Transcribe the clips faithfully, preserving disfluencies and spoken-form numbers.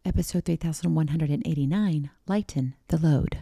episode three thousand one hundred eighty-nine, Lighten the Load.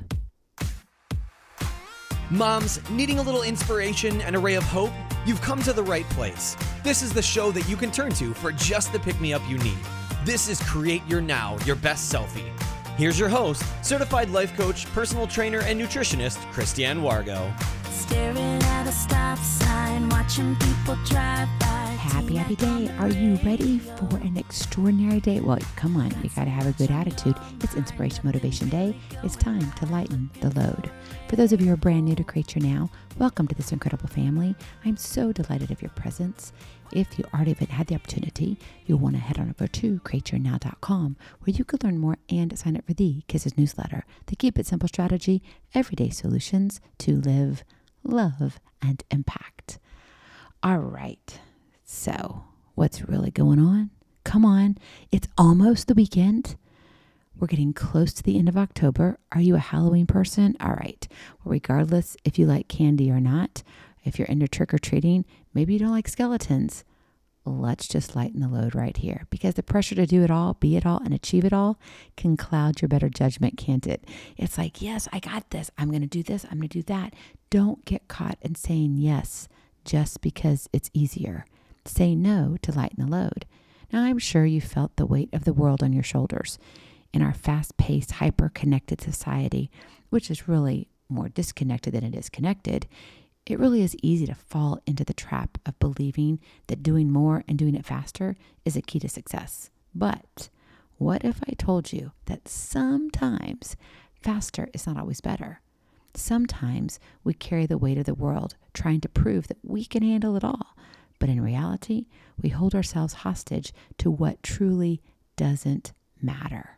Moms, needing a little inspiration and a ray of hope? You've come to the right place. This is the show that you can turn to for just the pick-me-up you need. This is Create Your Now, Your Best Selfie. Here's your host, certified life coach, personal trainer, and nutritionist, Christiane Wargo. Staring at a stop sign, watching people drive by. Happy, happy day. Are you ready for an extraordinary day? Well, come on, you got to have a good attitude. It's Inspiration Motivation Day. It's time to lighten the load. For those of you who are brand new to Create Your Now, welcome to this incredible family. I'm so delighted of your presence. If you already haven't had the opportunity, you'll want to head on over to create your now dot com, where you can learn more and sign up for the Kisses newsletter, the Keep It Simple strategy, everyday solutions to live, love, and impact. All right. So what's really going on? Come on. It's almost the weekend. We're getting close to the end of October. Are you a Halloween person? All right. Well, regardless if you like candy or not, if you're into trick-or-treating, maybe you don't like skeletons. Let's just lighten the load right here, because the pressure to do it all, be it all, and achieve it all can cloud your better judgment, can't it? It's like, yes, I got this. I'm going to do this. I'm going to do that. Don't get caught in saying yes just because it's easier. Say no to lighten the load. Now, I'm sure you felt the weight of the world on your shoulders. In our fast-paced, hyper-connected society, which is really more disconnected than it is connected, it really is easy to fall into the trap of believing that doing more and doing it faster is a key to success. But what if I told you that sometimes faster is not always better? Sometimes we carry the weight of the world trying to prove that we can handle it all. But in reality, we hold ourselves hostage to what truly doesn't matter.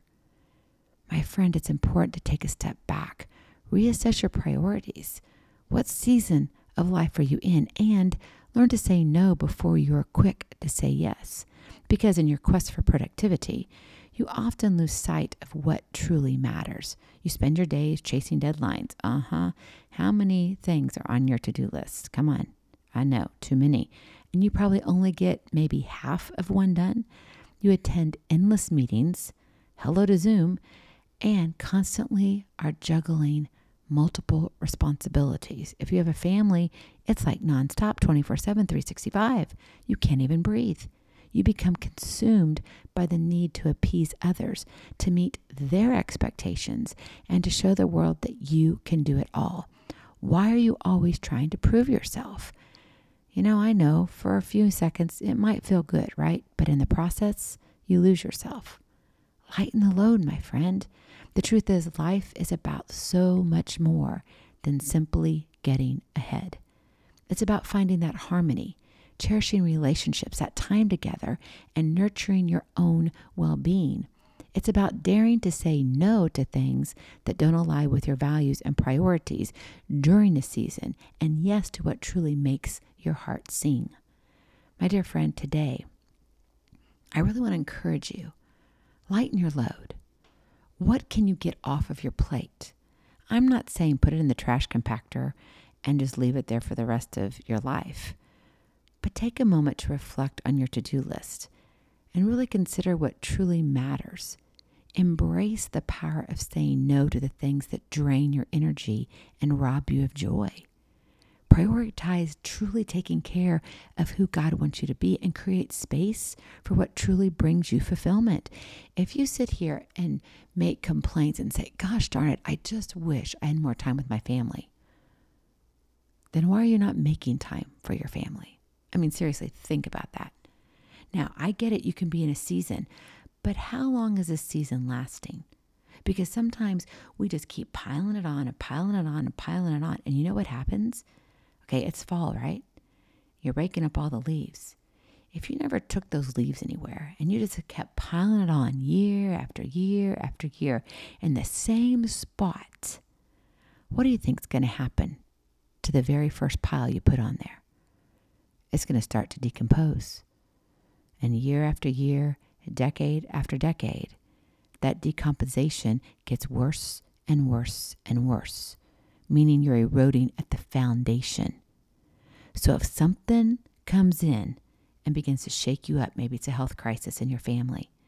My friend, it's important to take a step back, reassess your priorities. What season of life are you in? And learn to say no before you're quick to say yes. Because in your quest for productivity, you often lose sight of what truly matters. You spend your days chasing deadlines. Uh-huh. How many things are on your to-do list? Come on. I know, too many. And you probably only get maybe half of one done. You attend endless meetings, hello to Zoom, and constantly are juggling multiple responsibilities. If you have a family, it's like nonstop, twenty-four seven, three sixty-five. You can't even breathe. You become consumed by the need to appease others, to meet their expectations, and to show the world that you can do it all. Why are you always trying to prove yourself? You know, I know for a few seconds it might feel good, right? But in the process, you lose yourself. Lighten the load, my friend. The truth is, life is about so much more than simply getting ahead. It's about finding that harmony, cherishing relationships, that time together, and nurturing your own well-being. It's about daring to say no to things that don't align with your values and priorities during the season, and yes to what truly makes your heart sing. My dear friend, today, I really want to encourage you. Lighten your load. What can you get off of your plate? I'm not saying put it in the trash compactor and just leave it there for the rest of your life. But take a moment to reflect on your to-do list and really consider what truly matters. Embrace the power of saying no to the things that drain your energy and rob you of joy. Prioritize truly taking care of who God wants you to be and create space for what truly brings you fulfillment. If you sit here and make complaints and say, gosh darn it, I just wish I had more time with my family, then why are you not making time for your family? I mean, seriously, think about that. Now, I get it. You can be in a season, but how long is this season lasting? Because sometimes we just keep piling it on and piling it on and piling it on. And you know what happens? Okay, it's fall, right? You're raking up all the leaves. If you never took those leaves anywhere and you just kept piling it on year after year after year in the same spot, what do you think is going to happen to the very first pile you put on there? It's going to start to decompose. And year after year, decade after decade, that decomposition gets worse and worse and worse, meaning you're eroding at the foundation. So if something comes in and begins to shake you up, maybe it's a health crisis in your family,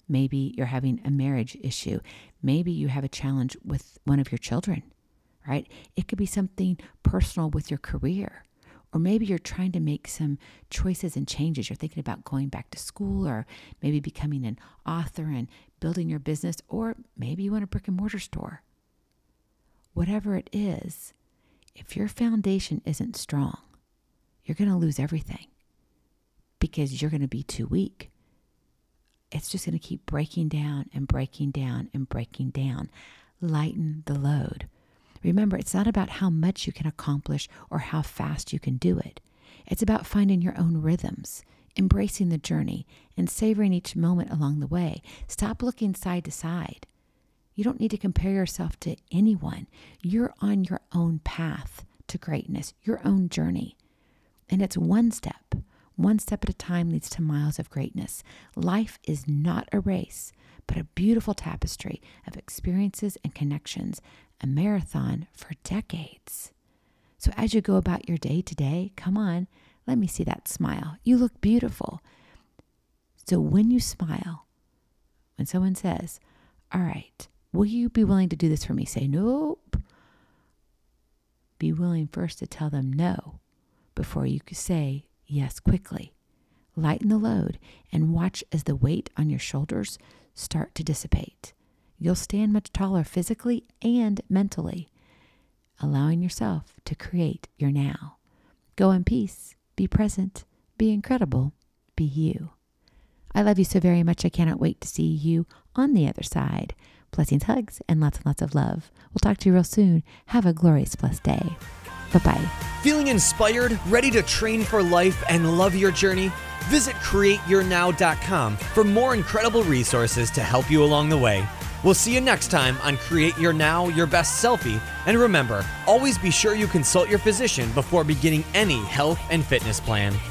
Maybe you're having a marriage issue. Maybe you have a challenge with one of your children, right? It could be something personal with your career. Or maybe you're trying to make some choices and changes. You're thinking about going back to school, or maybe becoming an author and building your business, or maybe you want a brick and mortar store. Whatever it is, if your foundation isn't strong, you're going to lose everything because you're going to be too weak. It's just going to keep breaking down and breaking down and breaking down. Lighten the load. Remember, it's not about how much you can accomplish or how fast you can do it. It's about finding your own rhythms, embracing the journey, and savoring each moment along the way. Stop looking side to side. You don't need to compare yourself to anyone. You're on your own path to greatness, your own journey. And it's one step. One step at a time leads to miles of greatness. Life is not a race, but a beautiful tapestry of experiences and connections, a marathon for decades. So as you go about your day today, come on, let me see that smile. You look beautiful. So when you smile, when someone says, all right, will you be willing to do this for me? Say, nope. Be willing first to tell them no before you could say yes quickly. Lighten the load and watch as the weight on your shoulders start to dissipate. You'll stand much taller physically and mentally, allowing yourself to create your now. Go in peace, be present, be incredible, be you. I love you so very much. I cannot wait to see you on the other side. Blessings, hugs, and lots and lots of love. We'll talk to you real soon. Have a glorious, blessed day. Bye-bye. Feeling inspired, ready to train for life and love your journey? Visit create your now dot com for more incredible resources to help you along the way. We'll see you next time on Create Your Now, Your Best Selfie. And remember, always be sure you consult your physician before beginning any health and fitness plan.